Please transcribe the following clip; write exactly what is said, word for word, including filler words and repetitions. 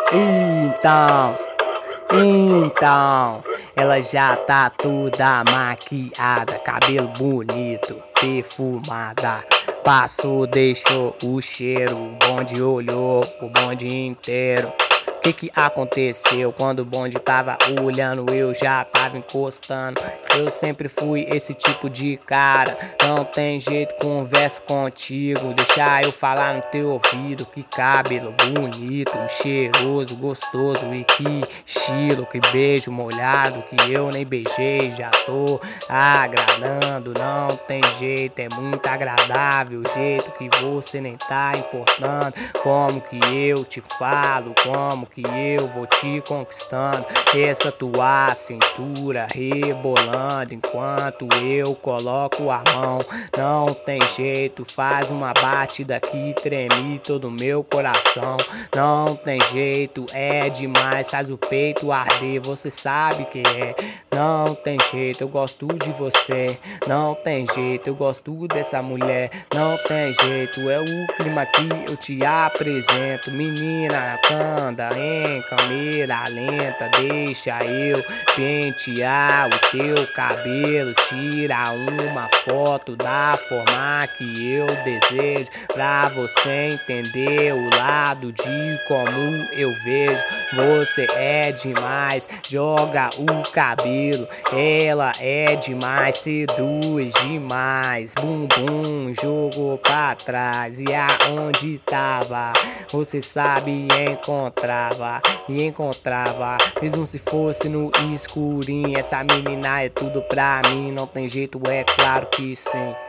Então, então, ela já tá toda maquiada, cabelo bonito, perfumada. Passou, deixou o cheiro, o bonde olhou o bonde inteiro. O que que aconteceu quando o bonde tava olhando, eu já tava encostando. Eu sempre fui esse tipo de cara, não tem jeito, converso contigo. Deixa eu falar no teu ouvido, que cabelo bonito, cheiroso, gostoso. E que estilo, que beijo molhado, que eu nem beijei, já tô agradando. Não tem jeito, é muito agradável o jeito que você nem tá importando. Como que eu te falo, como que eu vou te conquistando. Essa tua cintura rebolando enquanto eu coloco a mão. Não tem jeito, faz uma batida que treme todo meu coração. Não tem jeito, é demais, faz o peito arder, você sabe que é. Não tem jeito, eu gosto de você. Não tem jeito, eu gosto dessa mulher. Não tem jeito, é o clima que eu te apresento. Menina, anda em câmera lenta, deixa eu pentear o teu cabelo. Tira uma foto da forma que eu desejo, pra você entender o lado de como eu vejo. Você é demais, joga o cabelo, ela é demais, seduz demais. Bum bum, jogou pra trás, e aonde tava, você sabe, encontrava, e encontrava, mesmo se fosse no escurinho. Essa menina é tudo pra mim, não tem jeito, é claro que sim.